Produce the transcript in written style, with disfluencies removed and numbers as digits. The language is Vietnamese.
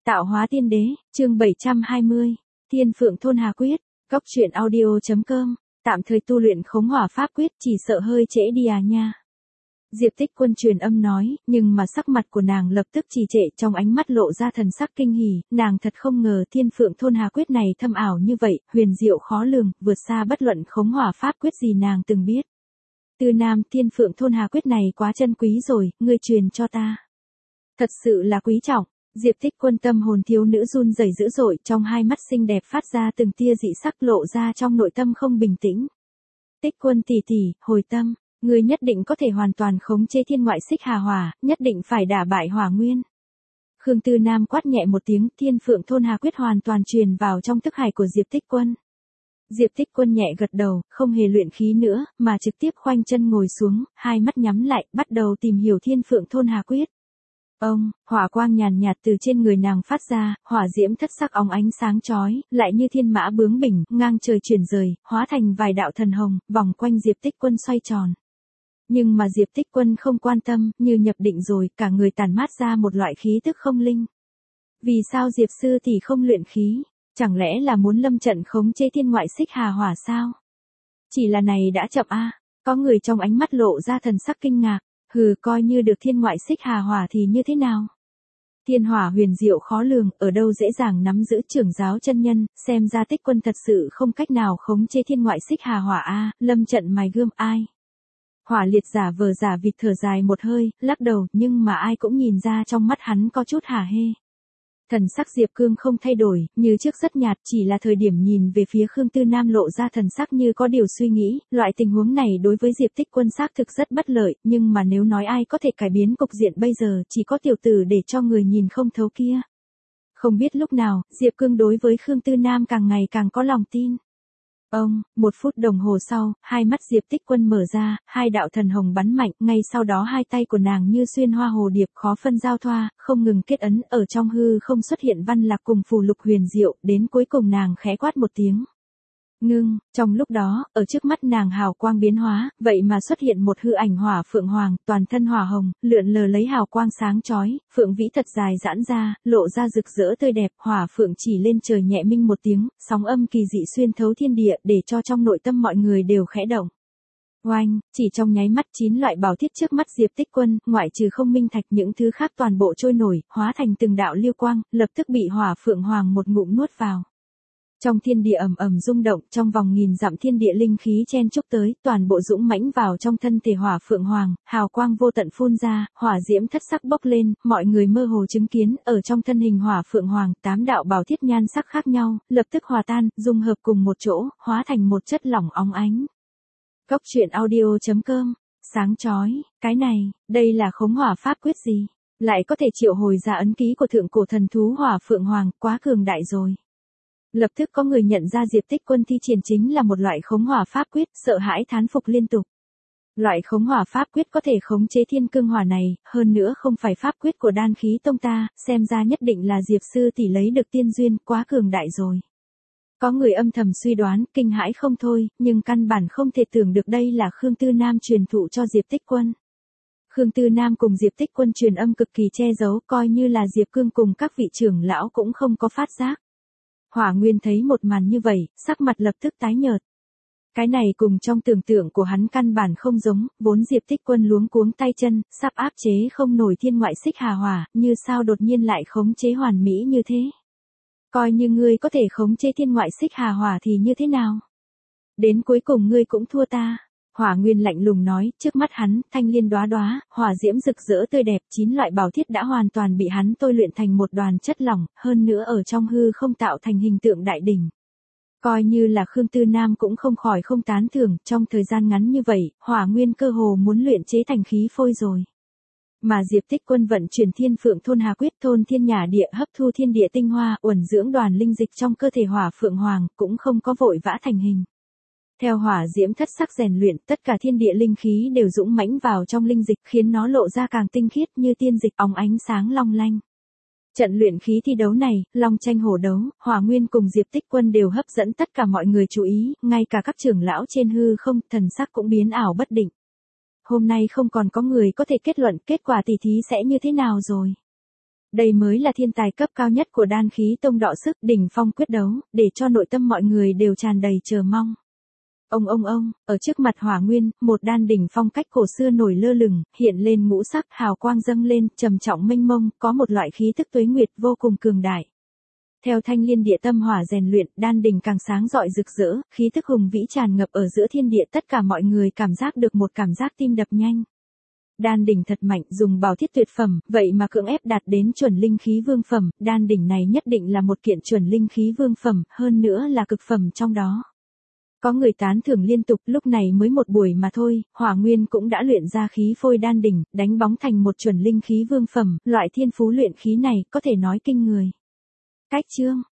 Tạo hóa tiên đế, chương 720, Thiên Phượng Thôn Hà Quyết, Góc truyện audio.com, tạm thời tu luyện khống hỏa pháp quyết chỉ sợ hơi trễ đi à nha. Diệp Tích Quân truyền âm nói, nhưng mà sắc mặt của nàng lập tức trì trệ, trong ánh mắt lộ ra thần sắc kinh hỉ, nàng thật không ngờ Thiên Phượng Thôn Hà Quyết này thâm ảo như vậy, huyền diệu khó lường, vượt xa bất luận khống hỏa pháp quyết gì nàng từng biết. Tư Nam, Thiên Phượng Thôn Hà Quyết này quá chân quý rồi, ngươi truyền cho ta. Thật sự là quý trọng. Diệp Tích Quân tâm hồn thiếu nữ run rẩy dữ dội, trong hai mắt xinh đẹp phát ra từng tia dị sắc, lộ ra trong nội tâm không bình tĩnh. Tích Quân tỷ tỷ, hồi tâm, ngươi nhất định có thể hoàn toàn khống chế thiên ngoại xích hà hỏa, nhất định phải đả bại hỏa nguyên. Khương Tư Nam quát nhẹ một tiếng, Thiên Phượng Thôn Hà Quyết hoàn toàn truyền vào trong thức hải của Diệp Tích Quân. Diệp Tích Quân nhẹ gật đầu, không hề luyện khí nữa, mà trực tiếp khoanh chân ngồi xuống, hai mắt nhắm lại, bắt đầu tìm hiểu Thiên Phượng Thôn Hà Quyết. Ông, hỏa quang nhàn nhạt từ trên người nàng phát ra, hỏa diễm thất sắc óng ánh sáng chói, lại như thiên mã bướng bỉnh, ngang trời chuyển rời, hóa thành vài đạo thần hồng, vòng quanh Diệp Tích Quân xoay tròn. Nhưng mà Diệp Tích Quân không quan tâm, như nhập định rồi, cả người tản mát ra một loại khí tức không linh. Vì sao Diệp sư tỷ không luyện khí? Chẳng lẽ là muốn lâm trận khống chế thiên ngoại xích hà hỏa sao? Chỉ là này đã chậm a. Có người trong ánh mắt lộ ra thần sắc kinh ngạc. Hừ, coi như được thiên ngoại xích hà hỏa thì như thế nào? Thiên hỏa huyền diệu khó lường, ở đâu dễ dàng nắm giữ trưởng giáo chân nhân, xem ra Tích Quân thật sự không cách nào khống chế thiên ngoại xích hà hỏa a, lâm trận mài gươm ai? Hỏa liệt giả vờ giả vịt thở dài một hơi, lắc đầu, nhưng mà ai cũng nhìn ra trong mắt hắn có chút hả hê. Thần sắc Diệp Cương không thay đổi, như trước rất nhạt, chỉ là thời điểm nhìn về phía Khương Tư Nam lộ ra thần sắc như có điều suy nghĩ, loại tình huống này đối với Diệp Tích Quân xác thực rất bất lợi, nhưng mà nếu nói ai có thể cải biến cục diện bây giờ, chỉ có tiểu tử để cho người nhìn không thấu kia. Không biết lúc nào, Diệp Cương đối với Khương Tư Nam càng ngày càng có lòng tin. Ông, 1 phút đồng hồ sau, hai mắt Diệp Tích Quân mở ra, hai đạo thần hồng bắn mạnh, ngay sau đó hai tay của nàng như xuyên hoa hồ điệp khó phân giao thoa, không ngừng kết ấn, ở trong hư không xuất hiện văn lạc cùng phù lục huyền diệu, đến cuối cùng nàng khẽ quát một tiếng. Ngưng, trong lúc đó, ở trước mắt nàng hào quang biến hóa, vậy mà xuất hiện một hư ảnh hỏa phượng hoàng, toàn thân hỏa hồng, lượn lờ lấy hào quang sáng chói, phượng vĩ thật dài giãn ra, lộ ra rực rỡ tươi đẹp, hỏa phượng chỉ lên trời nhẹ minh một tiếng, sóng âm kỳ dị xuyên thấu thiên địa, để cho trong nội tâm mọi người đều khẽ động. Oanh, chỉ trong nháy mắt 9 loại bảo thiết trước mắt Diệp Tích Quân, ngoại trừ không minh thạch những thứ khác toàn bộ trôi nổi, hóa thành từng đạo liêu quang, lập tức bị hỏa phượng hoàng một ngụm nuốt vào. Trong thiên địa ầm ầm rung động, trong vòng nghìn dặm thiên địa linh khí chen chúc tới, toàn bộ dũng mãnh vào trong thân thể hỏa phượng hoàng, hào quang vô tận phun ra, hỏa diễm thất sắc bốc lên, mọi người mơ hồ chứng kiến, ở trong thân hình hỏa phượng hoàng, 8 đạo bảo thiết nhan sắc khác nhau, lập tức hòa tan, dung hợp cùng một chỗ, hóa thành một chất lỏng óng ánh. Góc truyện audio.com, sáng chói, cái này, đây là khống hỏa pháp quyết gì? Lại có thể triệu hồi ra ấn ký của thượng cổ thần thú hỏa phượng hoàng, quá cường đại rồi. Lập tức có người nhận ra Diệp Tích Quân thi triển chính là một loại khống hỏa pháp quyết, sợ hãi thán phục liên tục. Loại khống hỏa pháp quyết có thể khống chế thiên cương hỏa này, hơn nữa không phải pháp quyết của đan khí tông ta, xem ra nhất định là Diệp sư tỷ lấy được tiên duyên, quá cường đại rồi. Có người âm thầm suy đoán, kinh hãi không thôi, nhưng căn bản không thể tưởng được đây là Khương Tư Nam truyền thụ cho Diệp Tích Quân. Khương Tư Nam cùng Diệp Tích Quân truyền âm cực kỳ che giấu, coi như là Diệp Cương cùng các vị trưởng lão cũng không có phát giác. Hỏa Nguyên thấy một màn như vậy, sắc mặt lập tức tái nhợt. Cái này cùng trong tưởng tượng của hắn căn bản không giống, vốn Diệp Tích Quân luống cuống tay chân, sắp áp chế không nổi thiên ngoại xích hà hỏa, như sao đột nhiên lại khống chế hoàn mỹ như thế. Coi như ngươi có thể khống chế thiên ngoại xích hà hỏa thì như thế nào? Đến cuối cùng ngươi cũng thua ta. Hỏa Nguyên lạnh lùng nói, trước mắt hắn, thanh liên đóa đóa, hỏa diễm rực rỡ tươi đẹp, 9 loại bảo thiết đã hoàn toàn bị hắn tôi luyện thành một đoàn chất lỏng, hơn nữa ở trong hư không tạo thành hình tượng đại đỉnh. Coi như là Khương Tư Nam cũng không khỏi không tán thưởng, trong thời gian ngắn như vậy, Hỏa Nguyên cơ hồ muốn luyện chế thành khí phôi rồi. Mà Diệp Tích Quân vận chuyển Thiên Phượng Thôn Hà Quyết, thôn thiên nhả địa, hấp thu thiên địa tinh hoa, uẩn dưỡng đoàn linh dịch trong cơ thể hỏa phượng hoàng, cũng không có vội vã thành hình. Theo hỏa diễm thất sắc rèn luyện, tất cả thiên địa linh khí đều dũng mãnh vào trong linh dịch, khiến nó lộ ra càng tinh khiết như tiên dịch, óng ánh sáng long lanh. Trận luyện khí thi đấu này, long tranh hổ đấu, Hỏa Nguyên cùng Diệp Tích Quân đều hấp dẫn tất cả mọi người chú ý, ngay cả các trưởng lão trên hư không, thần sắc cũng biến ảo bất định. Hôm nay không còn có người có thể kết luận kết quả tỷ thí sẽ như thế nào rồi. Đây mới là thiên tài cấp cao nhất của đan khí tông đọ sức đỉnh phong quyết đấu, để cho nội tâm mọi người đều tràn đầy chờ mong. Ông, ở trước mặt Hỏa Nguyên, một đan đỉnh phong cách cổ xưa nổi lơ lửng, hiện lên ngũ sắc, hào quang dâng lên, trầm trọng mênh mông, có một loại khí tức tuế nguyệt vô cùng cường đại. Theo thanh liên địa tâm hỏa rèn luyện, đan đỉnh càng sáng rọi rực rỡ, khí tức hùng vĩ tràn ngập ở giữa thiên địa, tất cả mọi người cảm giác được một cảm giác tim đập nhanh. Đan đỉnh thật mạnh, dùng bảo thiết tuyệt phẩm, vậy mà cưỡng ép đạt đến chuẩn linh khí vương phẩm, đan đỉnh này nhất định là một kiện chuẩn linh khí vương phẩm, hơn nữa là cực phẩm trong đó. Có người tán thưởng liên tục, lúc này mới một buổi mà thôi, Hỏa Nguyên cũng đã luyện ra khí phôi đan đỉnh, đánh bóng thành một chuẩn linh khí vương phẩm, loại thiên phú luyện khí này có thể nói kinh người. Cách chương